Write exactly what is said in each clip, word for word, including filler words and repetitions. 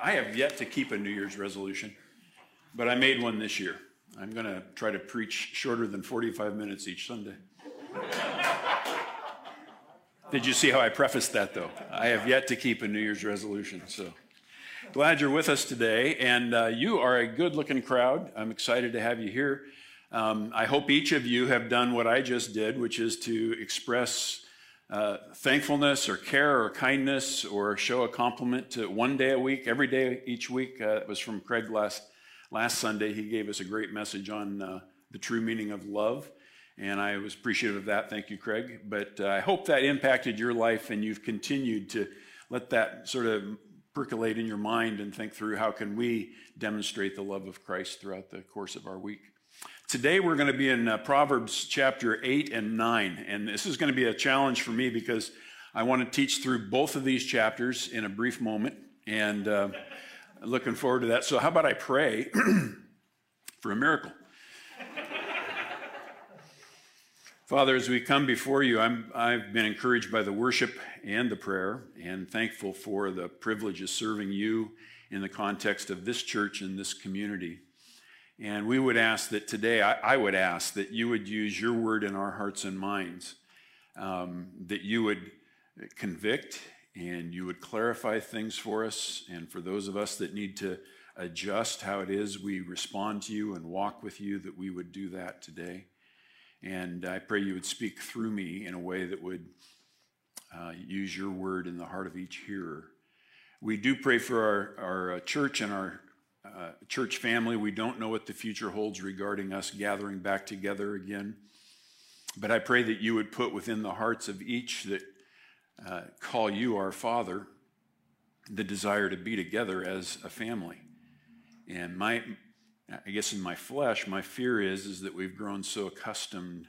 I have yet to keep a New Year's resolution, but I made one this year. I'm going to try to preach shorter than forty-five minutes each Sunday. Did you see how I prefaced that, though? I have yet to keep a New Year's resolution, so glad you're with us today, and uh, you are a good-looking crowd. I'm excited to have you here. Um, I hope each of you have done what I just did, which is to express uh, thankfulness or care or kindness or show a compliment to one day a week, every day each week. Uh, it was from Craig last, last Sunday. He gave us a great message on uh, the true meaning of love, and I was appreciative of that. Thank you, Craig. But uh, I hope that impacted your life and you've continued to let that sort of percolate in your mind and think through how can we demonstrate the love of Christ throughout the course of our week. Today we're going to be in uh, Proverbs chapter eight and nine, and this is going to be a challenge for me because I want to teach through both of these chapters in a brief moment, and uh, looking forward to that. So how about I pray for a miracle? Father, as we come before you, I'm, I've been encouraged by the worship and the prayer, and thankful for the privilege of serving you in the context of this church and this community. And we would ask that today, I, I would ask that you would use your word in our hearts and minds, um, that you would convict and you would clarify things for us, and for those of us that need to adjust how it is we respond to you and walk with you, that we would do that today. And I pray you would speak through me in a way that would uh, use your word in the heart of each hearer. We do pray for our, our uh, church and our uh, church family. We don't know what the future holds regarding us gathering back together again. But I pray that you would put within the hearts of each that uh, call you our Father the desire to be together as a family. And my I guess in my flesh, my fear is, is that we've grown so accustomed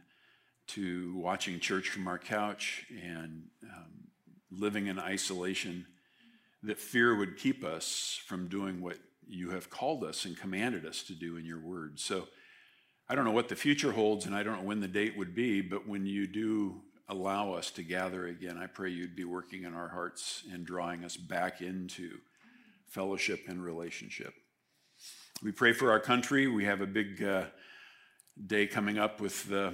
to watching church from our couch and um, living in isolation that fear would keep us from doing what you have called us and commanded us to do in your word. So I don't know what the future holds, and I don't know when the date would be, but when you do allow us to gather again, I pray you'd be working in our hearts and drawing us back into fellowship and relationship. We pray for our country. We have a big uh, day coming up with the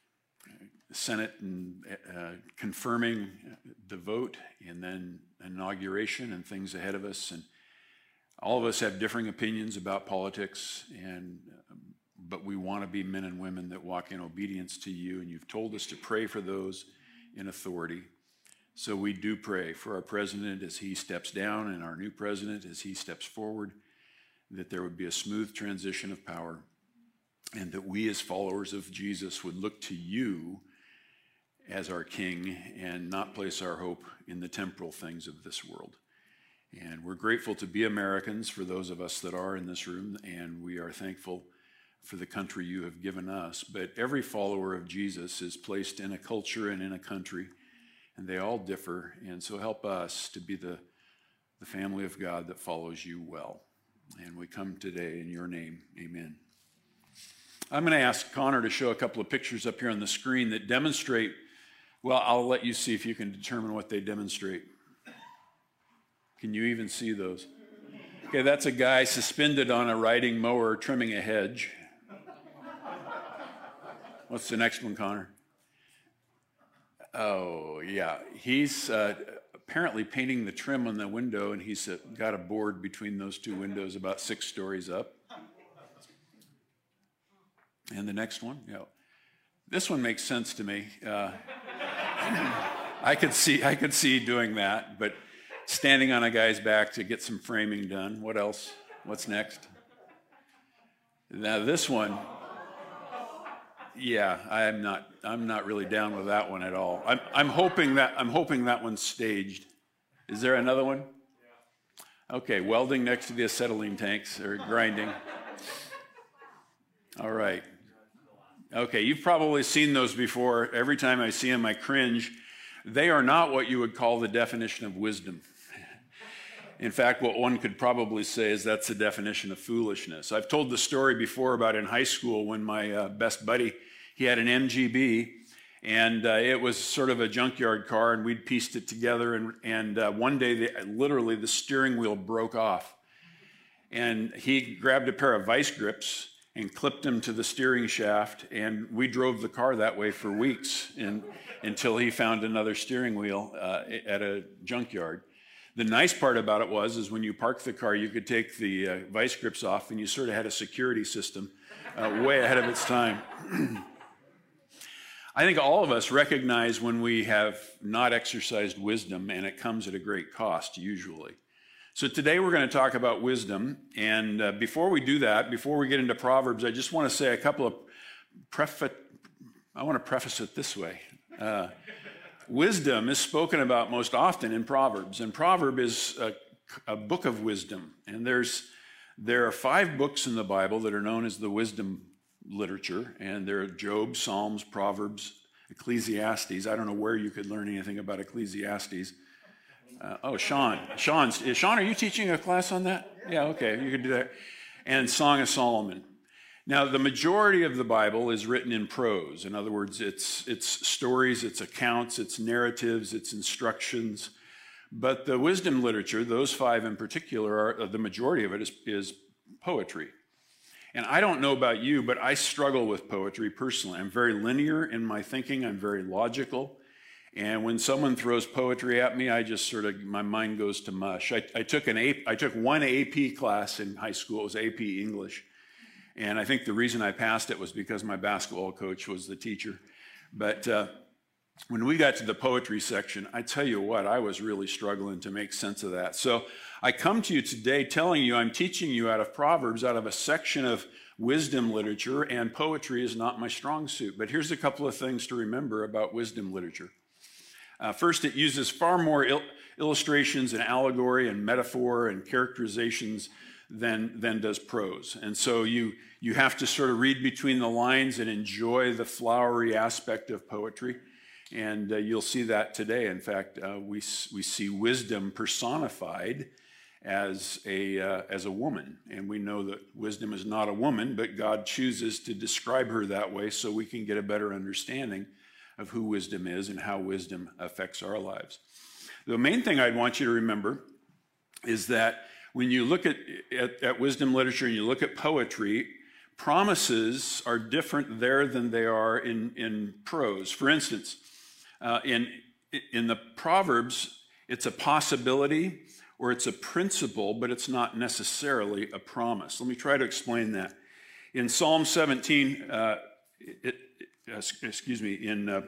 Senate and uh, confirming the vote, and then inauguration and things ahead of us. And all of us have differing opinions about politics, and um, but we want to be men and women that walk in obedience to you, and you've told us to pray for those in authority. So we do pray for our president as he steps down, and our new president as he steps forward, that there would be a smooth transition of power, and that we as followers of Jesus would look to you as our King and not place our hope in the temporal things of this world. And we're grateful to be Americans, for those of us that are in this room, and we are thankful for the country you have given us. But every follower of Jesus is placed in a culture and in a country, and they all differ, and so help us to be the, the family of God that follows you well. And we come today in your name. Amen. I'm going to ask Connor to show a couple of pictures up here on the screen that demonstrate, well, I'll let you see if you can determine what they demonstrate. Can you even see those? Okay, that's a guy suspended on a riding mower trimming a hedge. What's the next one, Connor? Oh, yeah. He's uh, apparently painting the trim on the window, and he's uh, got a board between those two windows about six stories up. And the next one, yeah. This one makes sense to me. Uh, I could see, I could see doing that, but standing on a guy's back to get some framing done. What else? What's next? Now this one, yeah, I'm not, I'm not really down with that one at all. I'm, I'm hoping that, I'm hoping that one's staged. Is there another one? Okay, welding next to the acetylene tanks, or grinding. All right. Okay, you've probably seen those before. Every time I see them, I cringe. They are not what you would call the definition of wisdom. In fact, what one could probably say is that's the definition of foolishness. I've told the story before about in high school when my uh, best buddy, he had an M G B, and uh, it was sort of a junkyard car, and we'd pieced it together, and, and uh, one day, the, literally, the steering wheel broke off. and he grabbed a pair of vice grips and clipped them to the steering shaft, and we drove the car that way for weeks in, until he found another steering wheel uh, at a junkyard. The nice part about it was is when you parked the car, you could take the uh, vice grips off, and you sort of had a security system uh, way ahead of its time. I think all of us recognize when we have not exercised wisdom, and it comes at a great cost, usually. So today we're going to talk about wisdom, and uh, before we do that, before we get into Proverbs, I just want to say a couple of preface, I want to preface it this way. Uh, wisdom is spoken about most often in Proverbs, and Proverb is a, a book of wisdom, and there's there are five books in the Bible that are known as the wisdom literature, and there are Job, Psalms, Proverbs, Ecclesiastes. I don't know where you could learn anything about Ecclesiastes. Uh, oh, Sean. Sean, Sean, are you teaching a class on that? Yeah, okay, you could do that. And Song of Solomon. Now, the majority of the Bible is written in prose. In other words, it's, it's stories, it's accounts, it's narratives, it's instructions. But the wisdom literature, those five in particular, are, the majority of it is, is poetry. And I don't know about you, but I struggle with poetry personally. I'm very linear in my thinking. I'm very logical. And when someone throws poetry at me, I just sort of, my mind goes to mush. I, I took an A, I took one A P class in high school. It was A P English. And I think the reason I passed it was because my basketball coach was the teacher. But uh, when we got to the poetry section, I tell you what, I was really struggling to make sense of that. So I come to you today telling you I'm teaching you out of Proverbs, out of a section of wisdom literature, and poetry is not my strong suit. But here's a couple of things to remember about wisdom literature. Uh, first, it uses far more il- illustrations and allegory and metaphor and characterizations than, than does prose. And so you, you have to sort of read between the lines and enjoy the flowery aspect of poetry. And uh, you'll see that today. In fact, uh, we, we see wisdom personified as a, uh, as a woman. And we know that wisdom is not a woman, but God chooses to describe her that way so we can get a better understanding of who wisdom is and how wisdom affects our lives. The main thing I'd want you to remember is that when you look at, at, at wisdom literature and you look at poetry, promises are different there than they are in, in prose. For instance, uh, in, in the Proverbs, it's a possibility or it's a principle, but it's not necessarily a promise. Let me try to explain that. In Psalm seventeen, uh, it, excuse me, in, uh,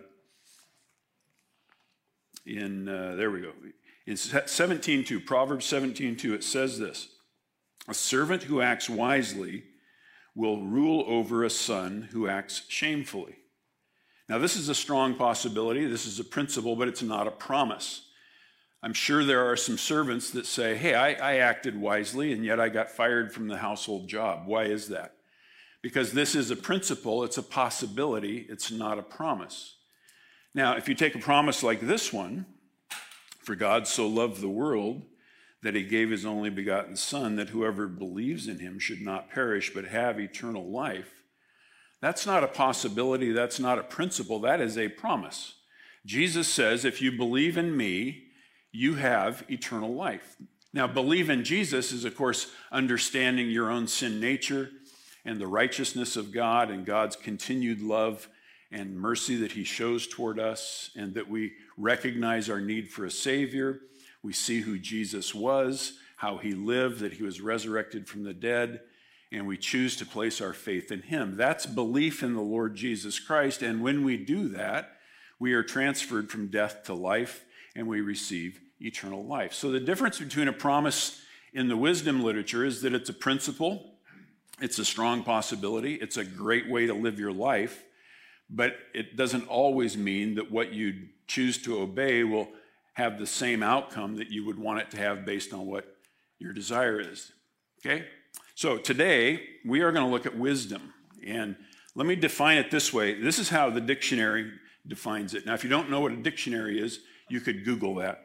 in uh, there we go. In seventeen two, Proverbs seventeen two, it says this: a servant who acts wisely will rule over a son who acts shamefully. Now, this is a strong possibility. This is a principle, but it's not a promise. I'm sure there are some servants that say, hey, I, I acted wisely, and yet I got fired from the household job. Why is that? Because this is a principle, it's a possibility, it's not a promise. Now, if you take a promise like this one, for God so loved the world that he gave his only begotten Son, that whoever believes in him should not perish but have eternal life, that's not a possibility, that's not a principle, that is a promise. Jesus says, if you believe in me, you have eternal life. Now, believe in Jesus is, of course, understanding your own sin nature and the righteousness of God and God's continued love and mercy that he shows toward us, and that we recognize our need for a Savior. We see who Jesus was, how he lived, that he was resurrected from the dead, and we choose to place our faith in him. That's belief in the Lord Jesus Christ, and when we do that, we are transferred from death to life, and we receive eternal life. So the difference between a promise in the wisdom literature is that it's a principle, it's a strong possibility, it's a great way to live your life, but it doesn't always mean that what you choose to obey will have the same outcome that you would want it to have based on what your desire is. Okay? So today, we are going to look at wisdom. And let me define it this way. This is how the dictionary defines it. Now, if you don't know what a dictionary is, you could Google that.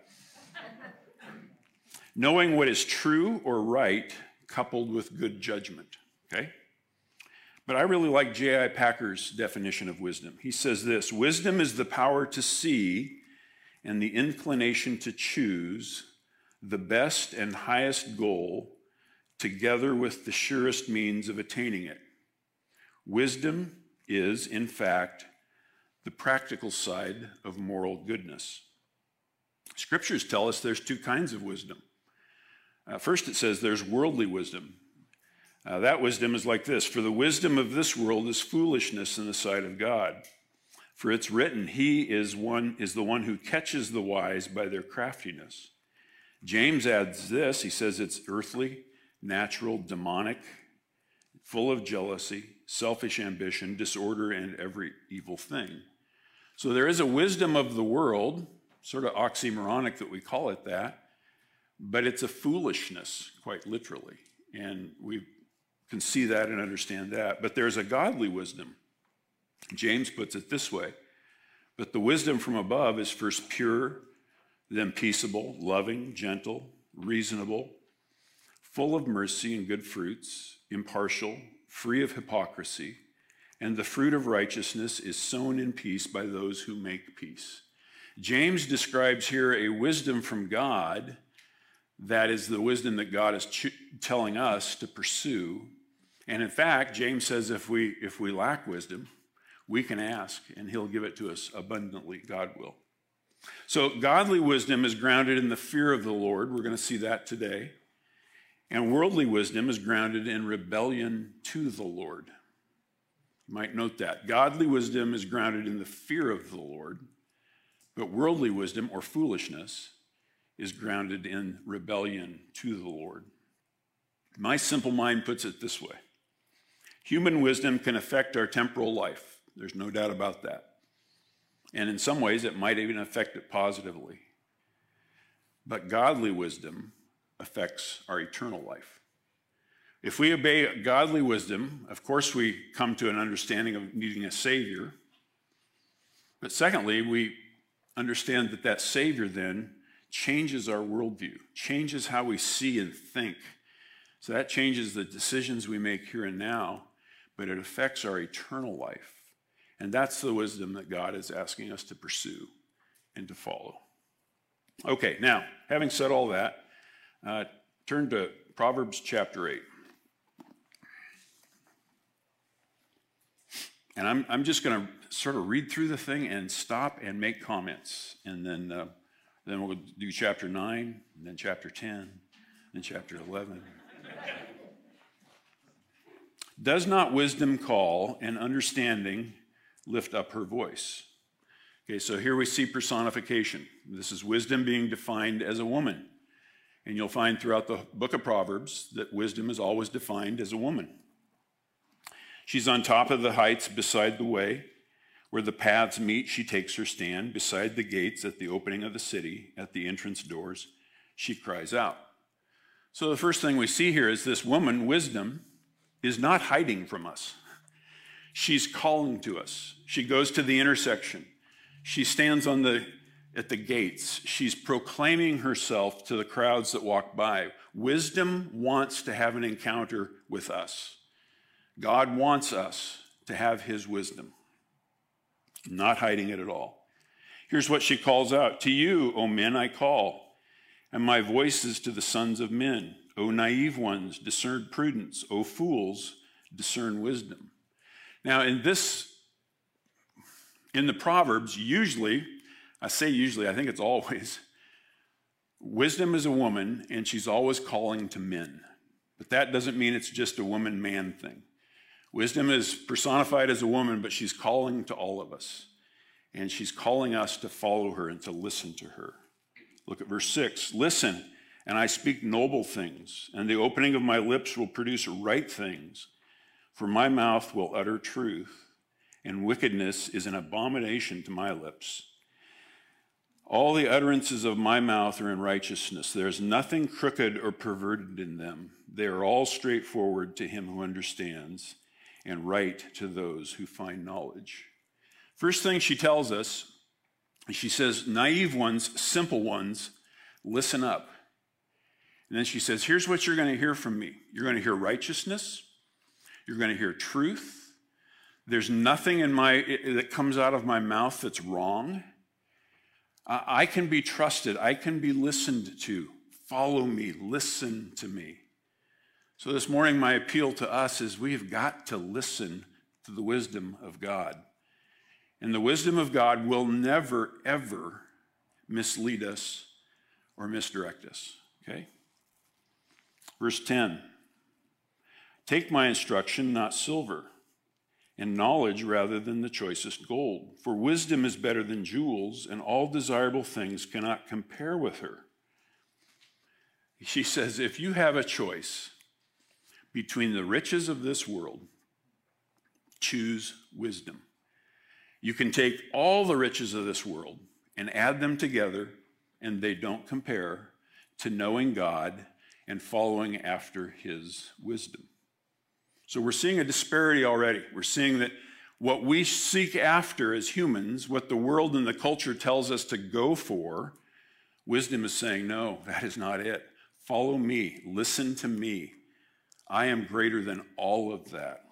Knowing what is true or right coupled with good judgment. Okay? But I really like J I Packer's definition of wisdom. He says this: wisdom is the power to see and the inclination to choose the best and highest goal together with the surest means of attaining it. Wisdom is, in fact, the practical side of moral goodness. Scriptures tell us there's two kinds of wisdom. Uh, first, it says there's worldly wisdom. Uh, that wisdom is like this: for the wisdom of this world is foolishness in the sight of God. For it's written, he is one is the one who catches the wise by their craftiness. James adds this, he says it's earthly, natural, demonic, full of jealousy, selfish ambition, disorder, and every evil thing. So there is a wisdom of the world, sort of oxymoronic that we call it that, but it's a foolishness, quite literally. And we can see that and understand that. But there's a godly wisdom. James puts it this way: but the wisdom from above is first pure, then peaceable, loving, gentle, reasonable, full of mercy and good fruits, impartial, free of hypocrisy, and the fruit of righteousness is sown in peace by those who make peace. James describes here a wisdom from God that is the wisdom that God is ch- telling us to pursue. And in fact, James says if we if we lack wisdom, we can ask, and he'll give it to us abundantly. God will. So godly wisdom is grounded in the fear of the Lord. We're going to see that today. And worldly wisdom is grounded in rebellion to the Lord. You might note that. Godly wisdom is grounded in the fear of the Lord, but worldly wisdom, or foolishness, is grounded in rebellion to the Lord. My simple mind puts it this way: human wisdom can affect our temporal life. There's no doubt about that. And in some ways, it might even affect it positively. But godly wisdom affects our eternal life. If we obey godly wisdom, of course, we come to an understanding of needing a Savior. But secondly, we understand that that Savior then changes our worldview, changes how we see and think. So that changes the decisions we make here and now, but it affects our eternal life. And that's the wisdom that God is asking us to pursue and to follow. Okay, now, having said all that, uh, turn to Proverbs chapter eight. And I'm, I'm just going to sort of read through the thing and stop and make comments. And then, uh, then we'll do chapter nine, and then chapter ten, and chapter eleven. Does not wisdom call, and understanding lift up her voice? Okay, so here we see personification. This is wisdom being defined as a woman. And you'll find throughout the book of Proverbs that wisdom is always defined as a woman. She's on top of the heights beside the way. Where the paths meet, she takes her stand. Beside the gates at the opening of the city, at the entrance doors, she cries out. So the first thing we see here is this woman, wisdom, is not hiding from us. She's calling to us. She goes to the intersection. She stands on the at the gates. She's proclaiming herself to the crowds that walk by. Wisdom wants to have an encounter with us. God wants us to have his wisdom, not hiding it at all. Here's what she calls out: to you, O men, I call, and my voice is to the sons of men. O naive ones, discern prudence. O fools, discern wisdom. Now, in this, in the Proverbs, usually, I say usually, I think it's always, wisdom is a woman, and she's always calling to men. But that doesn't mean it's just a woman-man thing. Wisdom is personified as a woman, but she's calling to all of us. And she's calling us to follow her and to listen to her. Look at verse six. Listen, and I speak noble things, and the opening of my lips will produce right things. For my mouth will utter truth, and wickedness is an abomination to my lips. All the utterances of my mouth are in righteousness. There is nothing crooked or perverted in them. They are all straightforward to him who understands, and right to those who find knowledge. First thing she tells us, she says, naive ones, simple ones, listen up. And then she says, here's what you're going to hear from me. You're going to hear righteousness. You're going to hear truth. There's nothing in my that comes out of my mouth that's wrong. I can be trusted. I can be listened to. Follow me. Listen to me. So this morning, my appeal to us is we've got to listen to the wisdom of God. And the wisdom of God will never, ever mislead us or misdirect us, okay? Verse ten, take my instruction, not silver, and knowledge rather than the choicest gold. For wisdom is better than jewels, and all desirable things cannot compare with her. She says, if you have a choice between the riches of this world, choose wisdom. You can take all the riches of this world and add them together, and they don't compare to knowing God and following after his wisdom. So we're seeing a disparity already. We're seeing that what we seek after as humans, what the world and the culture tells us to go for, wisdom is saying, no, that is not it. Follow me. Listen to me. I am greater than all of that.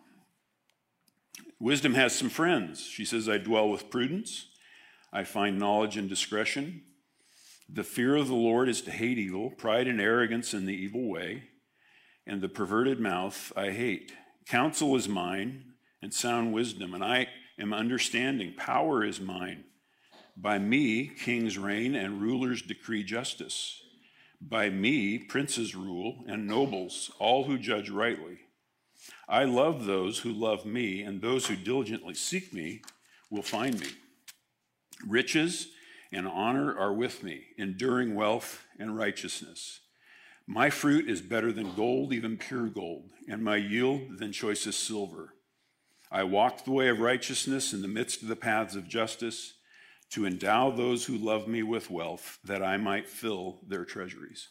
Wisdom has some friends. She says, I dwell with prudence. I find knowledge and discretion. The fear of the Lord is to hate evil, pride and arrogance in the evil way, and the perverted mouth I hate. Counsel is mine, and sound wisdom, and I am understanding. Power is mine. By me, kings reign and rulers decree justice. By me, princes rule and nobles, all who judge rightly. I love those who love me, and those who diligently seek me will find me. Riches and honor are with me, enduring wealth and righteousness. My fruit is better than gold, even pure gold, and my yield than choicest silver. I walk the way of righteousness in the midst of the paths of justice, to endow those who love me with wealth, that I might fill their treasuries.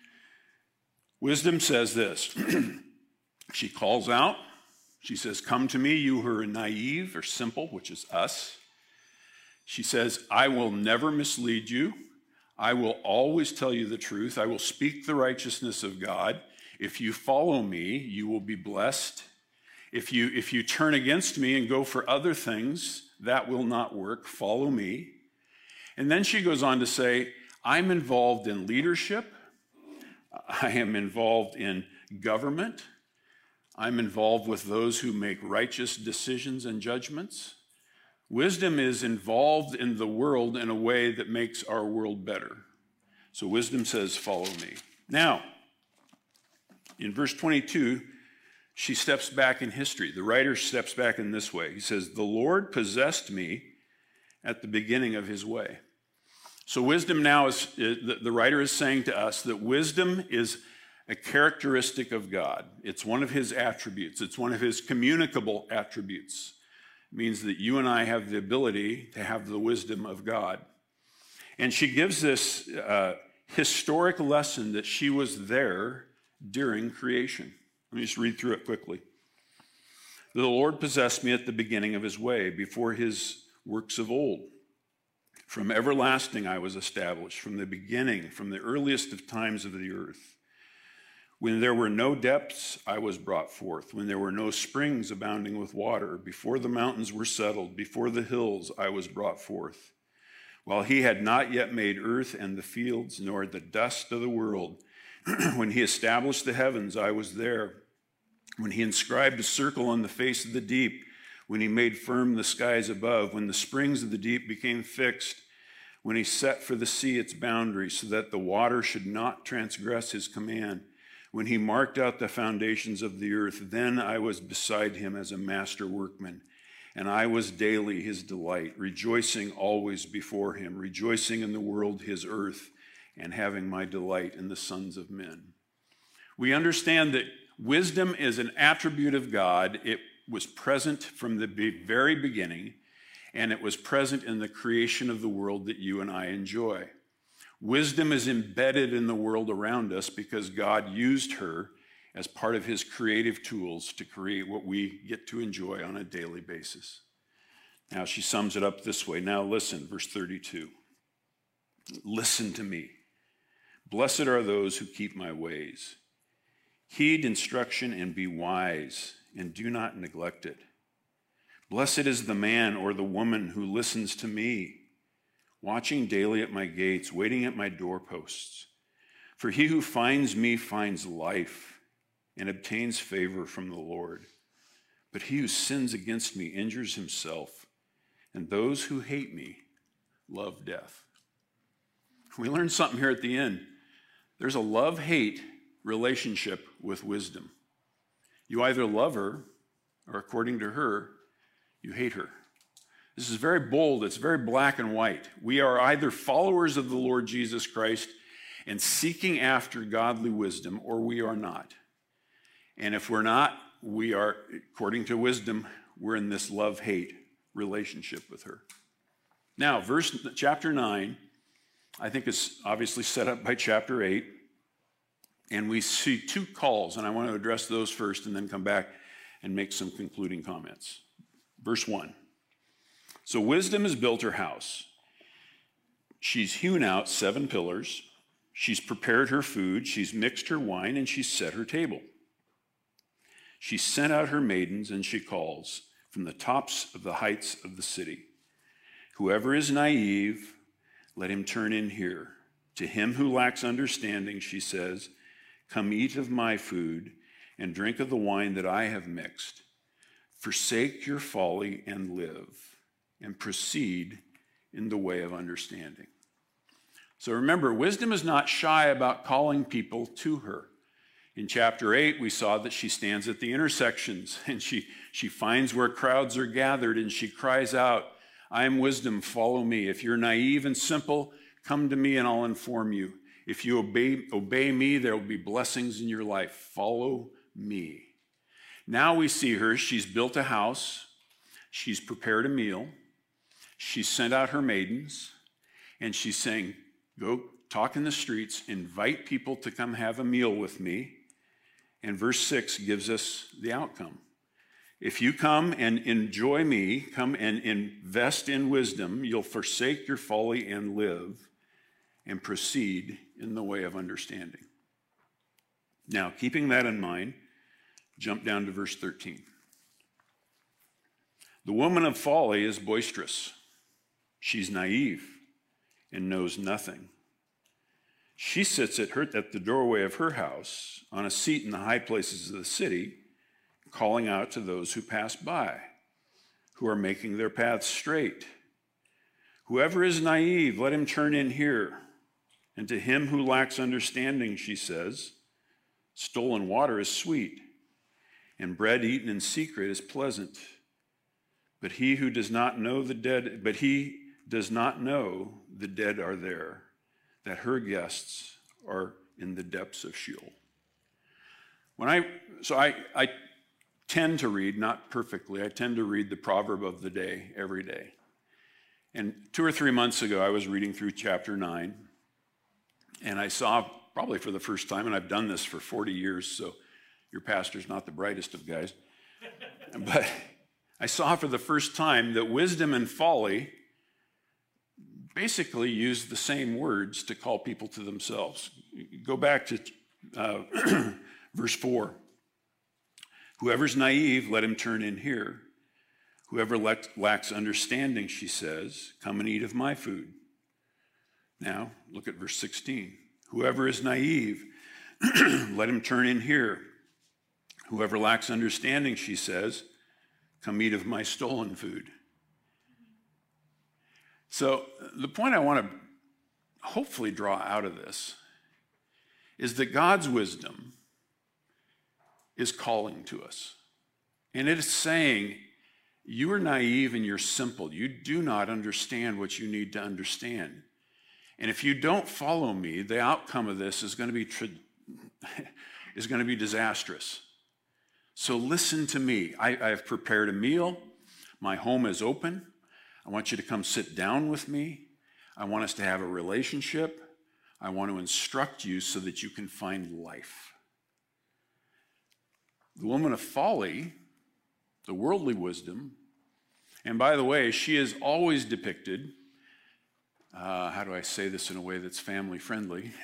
Wisdom says this. She calls out. She says, come to me, you who are naive or simple, which is us. She says, I will never mislead you. I will always tell you the truth. I will speak the righteousness of God. If you follow me, you will be blessed. If you, if you turn against me and go for other things, that will not work. Follow me. And then she goes on to say, I'm involved in leadership. I am involved in government. I'm involved with those who make righteous decisions and judgments. Wisdom is involved in the world in a way that makes our world better. So wisdom says, follow me. Now, in verse twenty-two, she steps back in history. The writer steps back in this way. He says, the Lord possessed me at the beginning of his way. So wisdom now is, the writer is saying to us that wisdom is a characteristic of God. It's one of his attributes. It's one of his communicable attributes. It means that you and I have the ability to have the wisdom of God. And she gives this uh, historic lesson that she was there during creation. Let me just read through it quickly. The Lord possessed me at the beginning of his way, before his works of old. From everlasting I was established, from the beginning, from the earliest of times of the earth. When there were no depths, I was brought forth. When there were no springs abounding with water, before the mountains were settled, before the hills, I was brought forth. While he had not yet made earth and the fields, nor the dust of the world, when he established the heavens, I was there. When he inscribed a circle on the face of the deep, when he made firm the skies above, when the springs of the deep became fixed, when he set for the sea its boundaries, so that the water should not transgress his command, when he marked out the foundations of the earth, then I was beside him as a master workman, and I was daily his delight, rejoicing always before him, rejoicing in the world his earth, and having my delight in the sons of men. We understand that wisdom is an attribute of God. It was present from the very beginning, and it was present in the creation of the world that you and I enjoy. Wisdom is embedded in the world around us because God used her as part of his creative tools to create what we get to enjoy on a daily basis. Now she sums it up this way. Now listen, verse thirty-two. Listen to me. Blessed are those who keep my ways. Heed instruction and be wise, and do not neglect it. Blessed is the man or the woman who listens to me, watching daily at my gates, waiting at my doorposts. For he who finds me finds life and obtains favor from the Lord. But he who sins against me injures himself, and those who hate me love death. We learned something here at the end. There's a love-hate relationship with wisdom. You either love her, or according to her, you hate her. This is very bold. It's very black and white. We are either followers of the Lord Jesus Christ and seeking after godly wisdom, or we are not. And if we're not, we are, according to wisdom, we're in this love-hate relationship with her. Now, verse chapter nine, I think is obviously set up by chapter eight, and we see two calls, and I want to address those first and then come back and make some concluding comments. Verse one. So wisdom has built her house. She's hewn out seven pillars. She's prepared her food. She's mixed her wine, and she's set her table. She sent out her maidens, and she calls from the tops of the heights of the city. Whoever is naive, let him turn in here. To him who lacks understanding, she says, come eat of my food and drink of the wine that I have mixed. Forsake your folly and live, and proceed in the way of understanding. So remember, wisdom is not shy about calling people to her. In chapter eight, we saw that she stands at the intersections and she, she finds where crowds are gathered and she cries out, I am wisdom, follow me. If you're naive and simple, come to me and I'll inform you. If you obey, obey me, there will be blessings in your life. Follow me. Now we see her, she's built a house, she's prepared a meal, she's sent out her maidens, and she's saying, go talk in the streets, invite people to come have a meal with me. And verse six gives us the outcome. If you come and enjoy me, come and invest in wisdom, you'll forsake your folly and live and proceed in the way of understanding. Now, keeping that in mind, jump down to verse thirteen. The woman of folly is boisterous. She's naive and knows nothing. She sits at, her, at the doorway of her house on a seat in the high places of the city, calling out to those who pass by, who are making their paths straight. Whoever is naive, let him turn in here. And to him who lacks understanding, she says, stolen water is sweet, and bread eaten in secret is pleasant. But he who does not know the dead, but he does not know the dead are there, that her guests are in the depths of Sheol. When I, so I, I tend to read, not perfectly, I tend to read the proverb of the day every day. And two or three months ago, I was reading through chapter nine, and I saw, probably for the first time, and I've done this for forty years, so your pastor's not the brightest of guys, but I saw for the first time that wisdom and folly basically use the same words to call people to themselves. Go back to uh, verse four. Whoever's naive, let him turn in here. Whoever lacks understanding, she says, come and eat of my food. Now, look at verse sixteen. Whoever is naive, let him turn in here. Whoever lacks understanding, she says, come eat of my stolen food. So the point I want to hopefully draw out of this is that God's wisdom is calling to us. And it is saying, you are naive and you're simple. You do not understand what you need to understand. And if you don't follow me, the outcome of this is going to be, tra- is going to be disastrous. So listen to me. I, I have prepared a meal. My home is open. I want you to come sit down with me. I want us to have a relationship. I want to instruct you so that you can find life. The woman of folly, the worldly wisdom, and by the way, she is always depicted, uh, how do I say this in a way that's family friendly?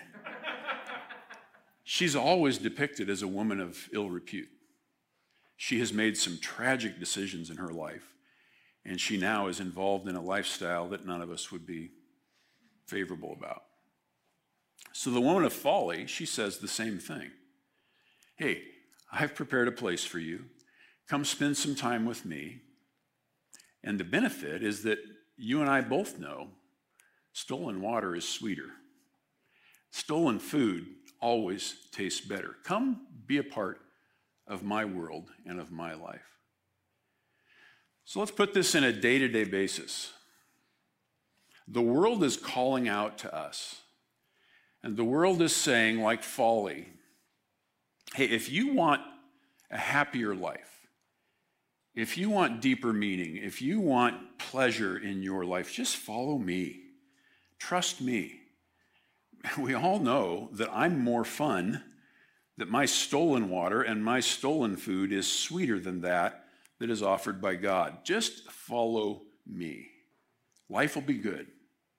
She's always depicted as a woman of ill repute. She has made some tragic decisions in her life, and she now is involved in a lifestyle that none of us would be favorable about. So the woman of folly, she says the same thing. Hey, I've prepared a place for you. Come spend some time with me. And the benefit is that you and I both know stolen water is sweeter. Stolen food always tastes better. Come be a part of my world and of my life. So let's put this in a day-to-day basis. The world is calling out to us. And the world is saying, like Folly, hey, if you want a happier life, if you want deeper meaning, if you want pleasure in your life, just follow me. Trust me. We all know that I'm more fun, that my stolen water and my stolen food is sweeter than that that is offered by God. Just follow me. Life will be good.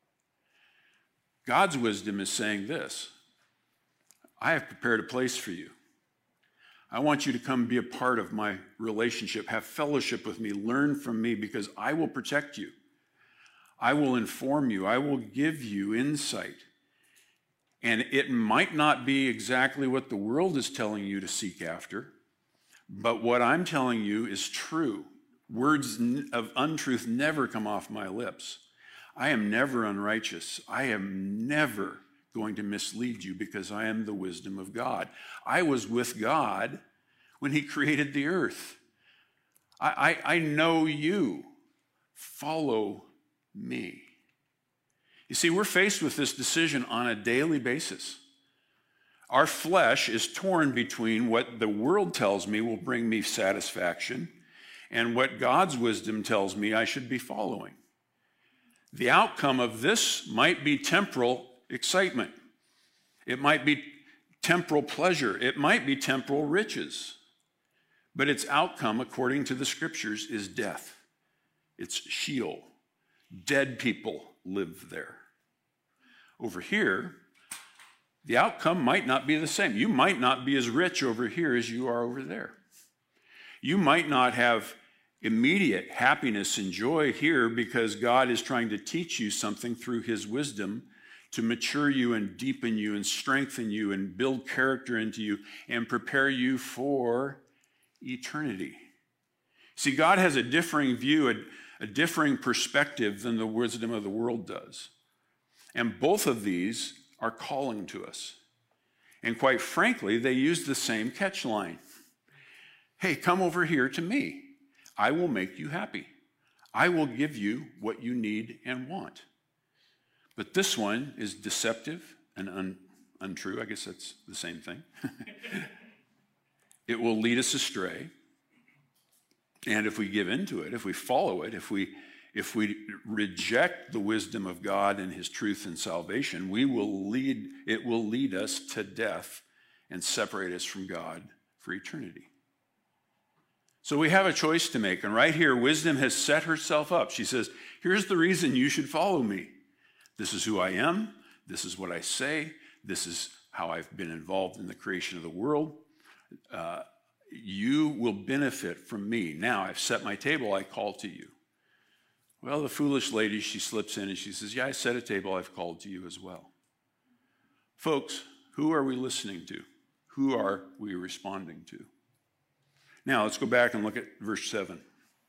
God's wisdom is saying this: I have prepared a place for you. I want you to come be a part of my relationship, have fellowship with me, learn from me, because I will protect you. I will inform you. I will give you insight. And it might not be exactly what the world is telling you to seek after, but what I'm telling you is true. Words of untruth never come off my lips. I am never unrighteous. I am never going to mislead you because I am the wisdom of God. I was with God when he created the earth. I, I, I know you. Follow me. You see, we're faced with this decision on a daily basis. Our flesh is torn between what the world tells me will bring me satisfaction and what God's wisdom tells me I should be following. The outcome of this might be temporal excitement. It might be temporal pleasure. It might be temporal riches. But its outcome, according to the scriptures, is death. It's Sheol. Dead people live there. Over here, the outcome might not be the same. You might not be as rich over here as you are over there. You might not have immediate happiness and joy here because God is trying to teach you something through his wisdom to mature you and deepen you and strengthen you and build character into you and prepare you for eternity. See, God has a differing view, a, a differing perspective than the wisdom of the world does. And both of these are calling to us. And quite frankly, they use the same catch line. Hey, come over here to me. I will make you happy. I will give you what you need and want. But this one is deceptive and un- untrue. I guess that's the same thing. It will lead us astray. And if we give into it, if we follow it, if we if we reject the wisdom of God and his truth and salvation, we will lead it will lead us to death and separate us from God for eternity. So we have a choice to make. And right here, wisdom has set herself up. She says, here's the reason you should follow me. This is who I am. This is what I say. This is how I've been involved in the creation of the world. Uh, you will benefit from me. Now I've set my table, I call to you. Well, the foolish lady, she slips in and she says, yeah, I set a table, I've called to you as well. Folks, who are we listening to? Who are we responding to? Now, let's go back and look at verse seven.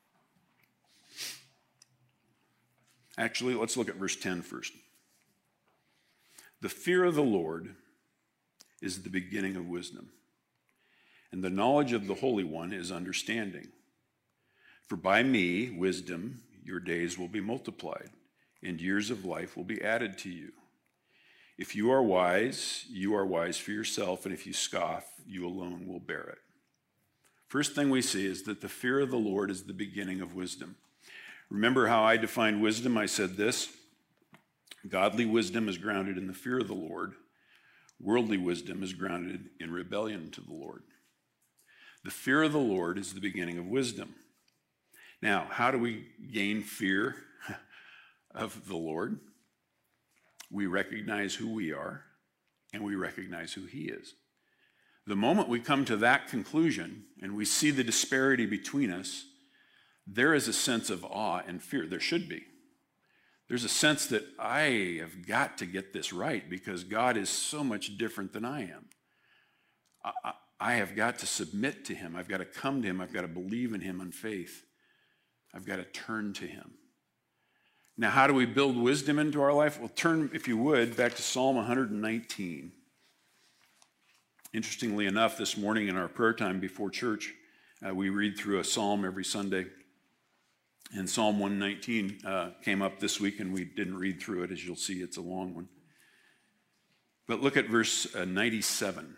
Actually, let's look at verse ten first. The fear of the Lord is the beginning of wisdom, and the knowledge of the Holy One is understanding. For by me, wisdom, your days will be multiplied, and years of life will be added to you. If you are wise, you are wise for yourself, and if you scoff, you alone will bear it. First thing we see is that the fear of the Lord is the beginning of wisdom. Remember how I defined wisdom? I said this: godly wisdom is grounded in the fear of the Lord. Worldly wisdom is grounded in rebellion to the Lord. The fear of the Lord is the beginning of wisdom. Now, how do we gain fear of the Lord? We recognize who we are, and we recognize who he is. The moment we come to that conclusion and we see the disparity between us, there is a sense of awe and fear. There should be. There's a sense that I have got to get this right because God is so much different than I am. I, I have got to submit to him. I've got to come to him. I've got to believe in him in faith. I've got to turn to him. Now, how do we build wisdom into our life? Well, turn, if you would, back to Psalm one nineteen. Interestingly enough, this morning in our prayer time before church, uh, we read through a psalm every Sunday. And Psalm one nineteen uh, came up this week, and we didn't read through it. As you'll see, it's a long one. But look at verse uh, ninety-seven.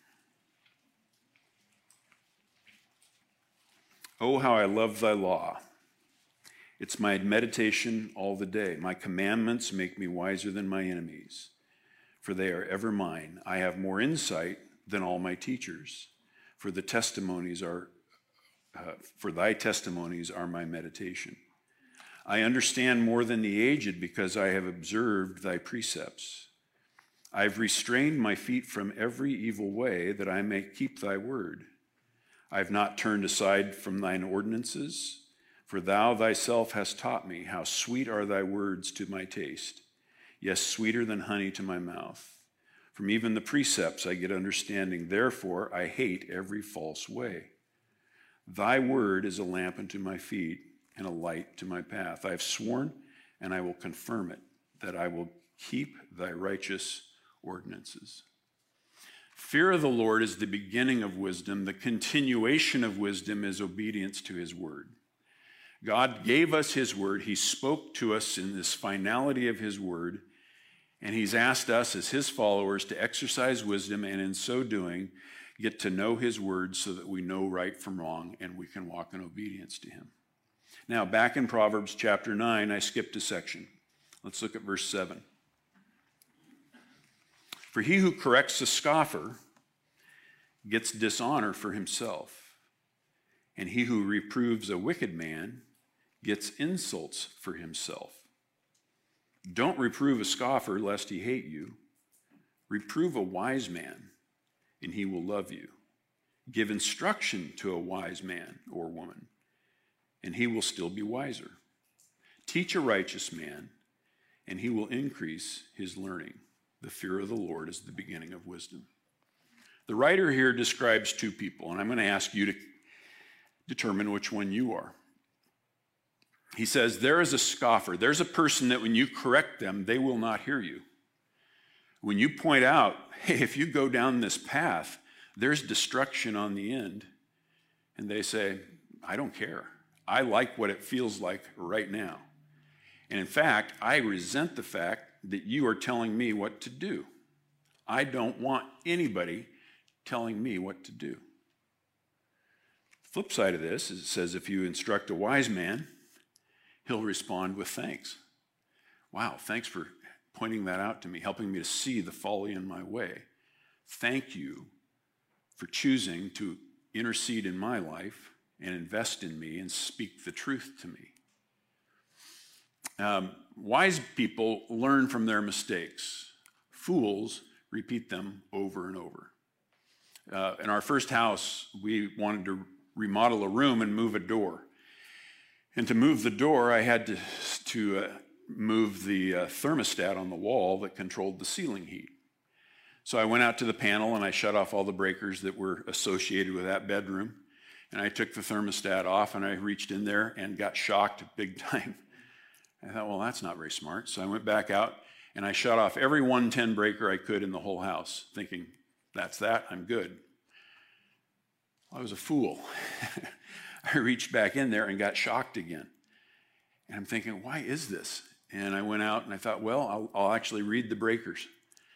Oh, how I love thy law. It's my meditation all the day. My commandments make me wiser than my enemies, for they are ever mine. I have more insight than all my teachers, for the testimonies are, uh, for thy testimonies are my meditation. I understand more than the aged because I have observed thy precepts. I've restrained my feet from every evil way that I may keep thy word. I've not turned aside from thine ordinances, for thou thyself hast taught me how sweet are thy words to my taste, yes, sweeter than honey to my mouth. From even the precepts I get understanding, therefore I hate every false way. Thy word is a lamp unto my feet and a light to my path. I have sworn, and I will confirm it, that I will keep thy righteous ordinances. Fear of the Lord is the beginning of wisdom. The continuation of wisdom is obedience to his word. God gave us his word. He spoke to us in this finality of his word, and he's asked us as his followers to exercise wisdom, and in so doing, get to know his word so that we know right from wrong and we can walk in obedience to him. Now, back in Proverbs chapter nine, I skipped a section. Let's look at verse seven. For he who corrects a scoffer gets dishonor for himself, and he who reproves a wicked man gets insults for himself. Don't reprove a scoffer lest he hate you. Reprove a wise man, and he will love you. Give instruction to a wise man or woman, and he will still be wiser. Teach a righteous man, and he will increase his learning. The fear of the Lord is the beginning of wisdom. The writer here describes two people, and I'm going to ask you to determine which one you are. He says, there is a scoffer. There's a person that when you correct them, they will not hear you. When you point out, hey, if you go down this path, there's destruction on the end. And they say, I don't care. I like what it feels like right now. And in fact, I resent the fact that you are telling me what to do. I don't want anybody telling me what to do. The flip side of this is it says if you instruct a wise man, he'll respond with thanks. Wow, thanks for pointing that out to me, helping me to see the folly in my way. Thank you for choosing to intercede in my life and invest in me and speak the truth to me. Um, wise people learn from their mistakes. Fools repeat them over and over. Uh, in our first house, we wanted to remodel a room and move a door. And to move the door, I had to, to uh, move the uh, thermostat on the wall that controlled the ceiling heat. So I went out to the panel and I shut off all the breakers that were associated with that bedroom. And I took the thermostat off and I reached in there and got shocked big time. I thought, well, that's not very smart. So I went back out and I shut off every one ten breaker I could in the whole house, thinking, that's that, I'm good. Well, I was a fool. I reached back in there and got shocked again. And I'm thinking, why is this? And I went out and I thought, well, I'll, I'll actually read the breakers.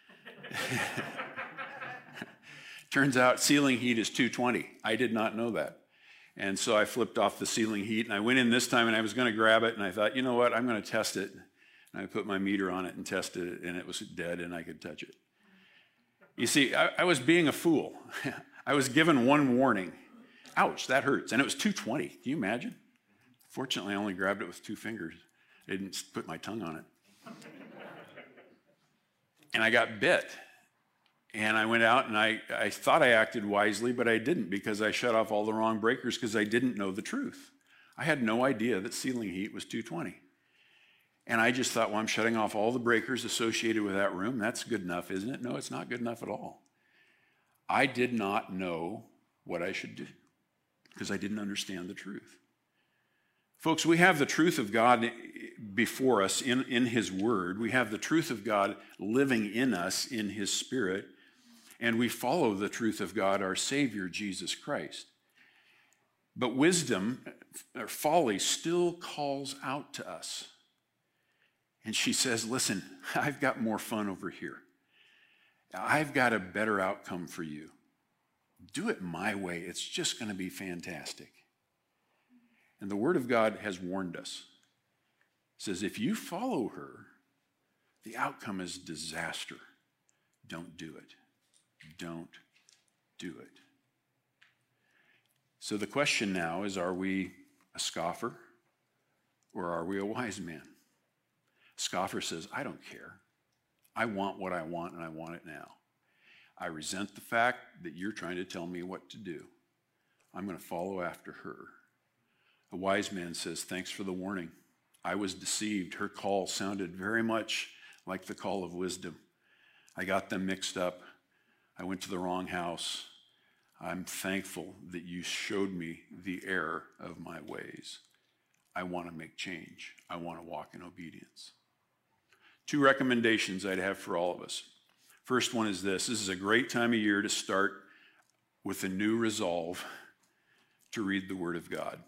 Turns out ceiling heat is two twenty. I did not know that. And so I flipped off the ceiling heat and I went in this time and I was going to grab it and I thought, you know what, I'm going to test it. And I put my meter on it and tested it and it was dead and I could touch it. You see, I, I was being a fool. I was given one warning. Ouch, that hurts. And it was two twenty. Can you imagine? Fortunately, I only grabbed it with two fingers. I didn't put my tongue on it. And I got bit. And I went out and I, I thought I acted wisely, but I didn't because I shut off all the wrong breakers because I didn't know the truth. I had no idea that ceiling heat was two twenty. And I just thought, well, I'm shutting off all the breakers associated with that room. That's good enough, isn't it? No, it's not good enough at all. I did not know what I should do because I didn't understand the truth. Folks, we have the truth of God before us in, in his word. We have the truth of God living in us in his spirit. And we follow the truth of God, our Savior, Jesus Christ. But wisdom, or folly, still calls out to us. And she says, listen, I've got more fun over here. I've got a better outcome for you. Do it my way. It's just going to be fantastic. And the Word of God has warned us. It says, if you follow her, the outcome is disaster. Don't do it. Don't do it. So the question now is, are we a scoffer or are we a wise man? A scoffer says, I don't care. I want what I want and I want it now. I resent the fact that you're trying to tell me what to do. I'm going to follow after her. A wise man says, thanks for the warning. I was deceived. Her call sounded very much like the call of wisdom. I got them mixed up. I went to the wrong house. I'm thankful that you showed me the error of my ways. I want to make change. I want to walk in obedience. Two recommendations I'd have for all of us. First one is this. This is a great time of year to start with a new resolve to read the Word of God.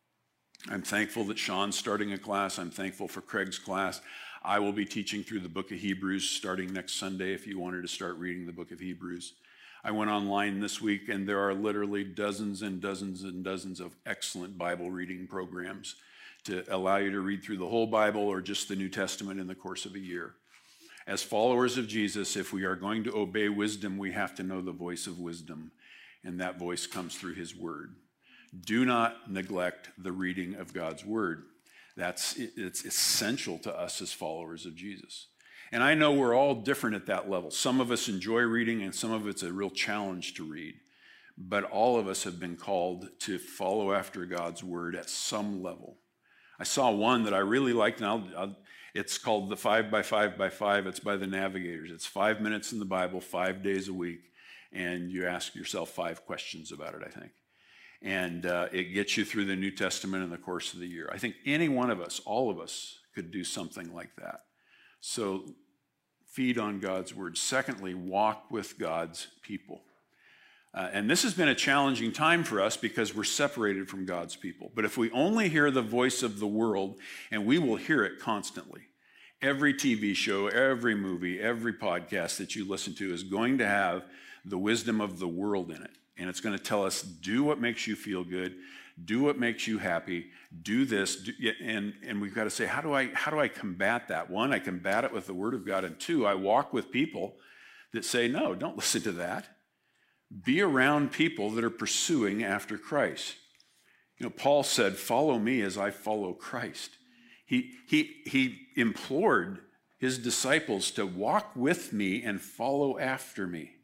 I'm thankful that Sean's starting a class. I'm thankful for Craig's class. I will be teaching through the book of Hebrews starting next Sunday if you wanted to start reading the book of Hebrews. I went online this week and there are literally dozens and dozens and dozens of excellent Bible reading programs to allow you to read through the whole Bible or just the New Testament in the course of a year. As followers of Jesus, if we are going to obey wisdom, we have to know the voice of wisdom, and that voice comes through his word. Do not neglect the reading of God's word. That's it's essential to us as followers of Jesus. And I know we're all different at that level. Some of us enjoy reading and some of it's a real challenge to read. But all of us have been called to follow after God's word at some level. I saw one that I really liked, and I'll, I'll, it's called the five by five by five. It's by the Navigators. It's five minutes in the Bible, five days a week, and you ask yourself five questions about it, I think. And uh, it gets you through the New Testament in the course of the year. I think any one of us, all of us, could do something like that. So feed on God's word. Secondly, walk with God's people. Uh, and this has been a challenging time for us because we're separated from God's people. But if we only hear the voice of the world, and we will hear it constantly, every T V show, every movie, every podcast that you listen to is going to have the wisdom of the world in it. And it's going to tell us, do what makes you feel good, do what makes you happy, do this, do, and, and we've got to say, how do I how do I combat that? One, I combat it with the Word of God, and two, I walk with people that say, no, don't listen to that. Be around people that are pursuing after Christ. You know, Paul said, follow me as I follow Christ. He, he, he implored his disciples to walk with me and follow after me.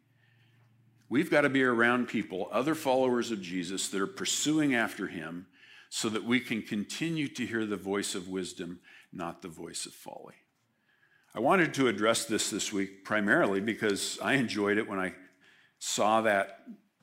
We've got to be around people, other followers of Jesus, that are pursuing after him so that we can continue to hear the voice of wisdom, not the voice of folly. I wanted to address this this week primarily because I enjoyed it when I saw that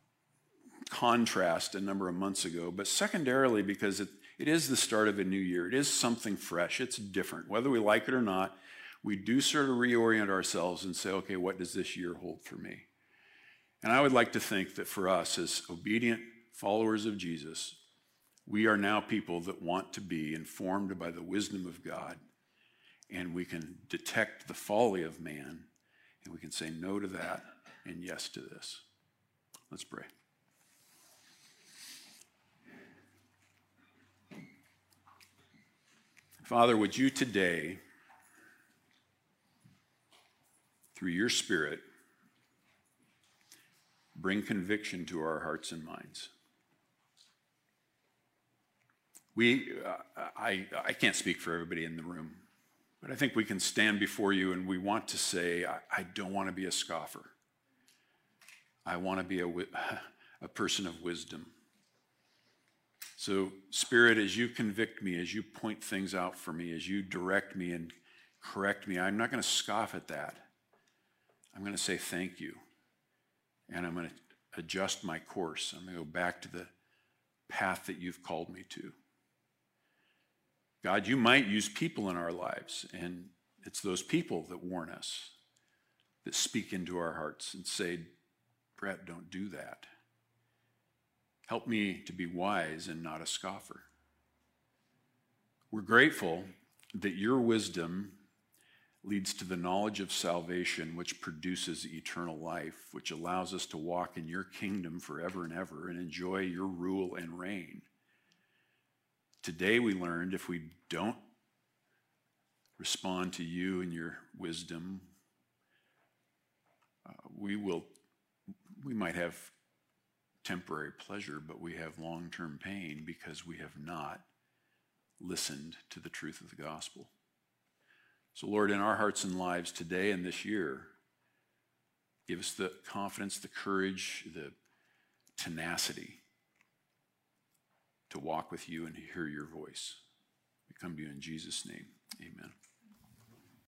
contrast a number of months ago, but secondarily because it, it is the start of a new year. It is something fresh. It's different. Whether we like it or not, we do sort of reorient ourselves and say, okay, what does this year hold for me? And I would like to think that for us as obedient followers of Jesus, we are now people that want to be informed by the wisdom of God, and we can detect the folly of man, and we can say no to that and yes to this. Let's pray. Father, would you today, through your Spirit, bring conviction to our hearts and minds. We, uh, I, I can't speak for everybody in the room, but I think we can stand before you and we want to say, I, I don't want to be a scoffer. I want to be a, a person of wisdom. So, Spirit, as you convict me, as you point things out for me, as you direct me and correct me, I'm not going to scoff at that. I'm going to say thank you. And I'm going to adjust my course. I'm going to go back to the path that you've called me to. God, you might use people in our lives, and it's those people that warn us, that speak into our hearts and say, Brett, don't do that. Help me to be wise and not a scoffer. We're grateful that your wisdom leads to the knowledge of salvation, which produces eternal life, which allows us to walk in your kingdom forever and ever and enjoy your rule and reign. Today we learned if we don't respond to you and your wisdom, uh, we will, we might have temporary pleasure, but we have long-term pain because we have not listened to the truth of the gospel. So Lord, in our hearts and lives today and this year, give us the confidence, the courage, the tenacity to walk with you and hear your voice. We come to you in Jesus' name. Amen.